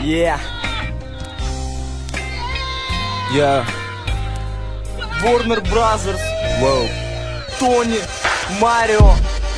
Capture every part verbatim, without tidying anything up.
Yeah. Yeah. Warner Brothers. Wow. Тони, Марио.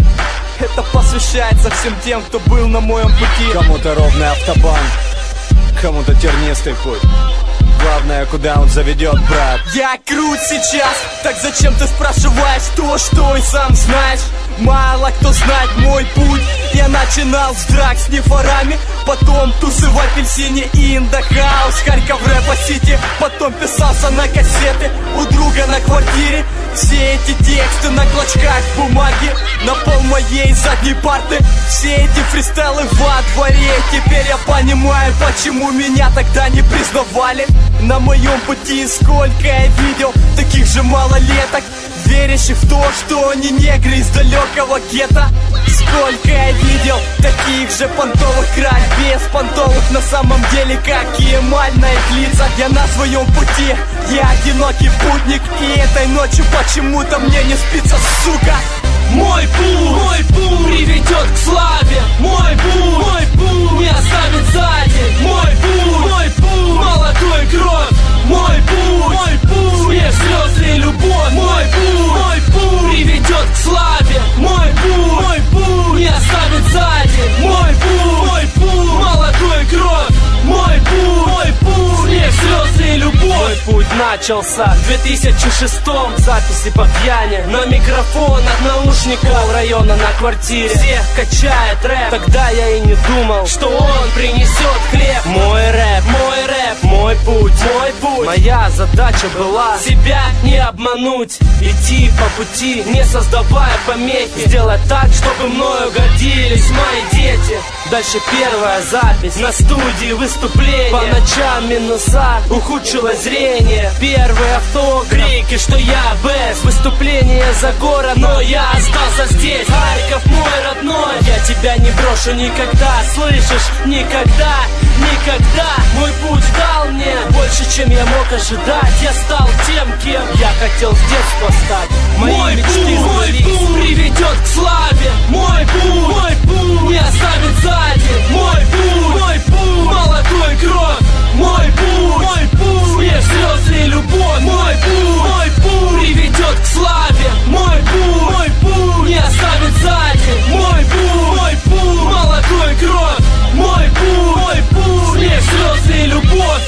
Это посвящается всем тем, кто был на моем пути. Кому-то ровный автобан, кому-то тернистый путь. Главное, куда он заведет, брат. Я крут сейчас, так зачем ты спрашиваешь то, что и сам знаешь? Мало кто знает мой путь. Я начинал с драк с нефорами, потом тусы в апельсине и индохаус, Харьков рэпа-сити, потом писался на кассеты у друга на квартире. Все эти тексты на клочках бумаги, на пол моей задней парты. Все эти фристайлы во дворе. Теперь я понимаю, почему меня тогда не признавали. На моем пути сколько я видел таких же малолеток, верящих в то, что они негры из далекого гетто. Сколько я видел таких же понтовых краль, без понтовых на самом деле, как и эмаль на их лицах. Я на своем пути, я одинокий путник, и этой ночью почему-то мне не спится, сука. Мой путь, мой путь приведет к славе. Мой путь, мой путь не оставит сзади. Мой путь, мой путь молодой кровь. Мой путь, мой путь смех, слезы и любовь. Мой путь, мой путь приведет к славе. Мой путь, мой путь не оставит сзади. Мой путь, мой путь молодой кровь. Мой путь, мой путь смех, слезы и любовь. Мой путь начался в две тысячи шестом. Записи по пьяни на микрофон от наушников района на квартире. Всех качает рэп. Тогда я и не думал, что он принесет хлеб. Мой рэп, мой рэп, мой путь, мой путь. Моя задача была себя не обмануть, идти по пути, не создавая помехи, сделать так, чтобы мною гордились мои дети. Дальше первая запись на студии выступления. По ночам минуса, ухудшилось зрение. Первый автограф, крики, что я бест. Выступление за город, но я остался здесь. Харьков мой родной, я тебя не брошу никогда. Слышишь? Никогда, никогда. Мой путь дал мне больше, чем я мог ожидать. Я стал тем, кем я хотел с детства стать. Мои мой мечты путь, мой путь приведет к славе. Мой путь, мой путь не оставит сзади. Мой путь, мой путь молодой кровь. Мой путь, мой путь смех, слезы и любовь. Мой путь, мой путь приведет к славе. Мой путь, мой путь не оставит сзади. Мой путь, мой путь молодой кровь. Мой путь, мой путь смех, слезы и любовь.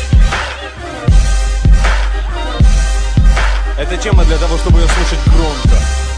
Это тема для того, чтобы ее слушать громко.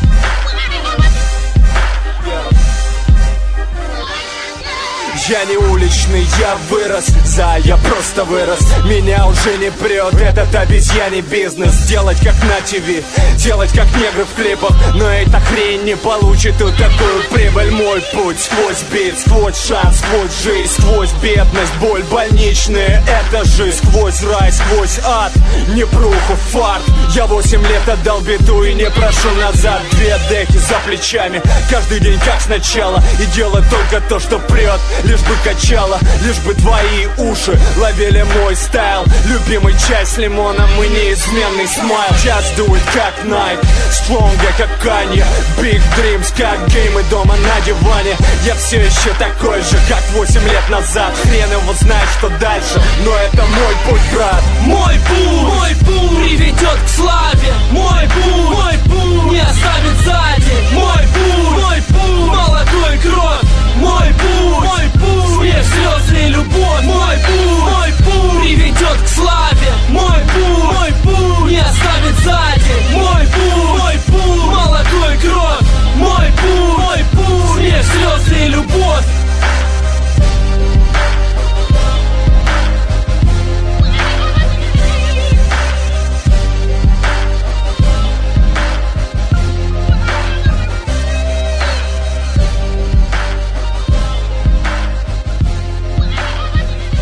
Я не уличный, я вырос, за, я просто вырос. Меня уже не прет этот обезьяний бизнес. Делать как на ТВ, делать как негры в клипах. Но эта хрень не получит тут такую прибыль. Мой путь сквозь бит, сквозь шанс, сквозь жизнь, сквозь бедность, боль больничная. Это жизнь, сквозь рай, сквозь ад, непруху, фарт. Я восемь лет отдал биту и не прошу назад. Две деки за плечами, каждый день как сначала. И делать только то, что прет. Лишь бы качало, лишь бы твои уши ловили мой стайл. Любимый чай с лимоном и неизменный смайл. Just do it как Nike, Stronger как Kanye. Big dreams как геймы дома на диване. Я все еще такой же, как восемь лет назад. Хрен его знает, что дальше, но это мой путь, брат. Мой путь, мой путь приведет к славе. Мой путь, мой путь не оставит сзади. Мой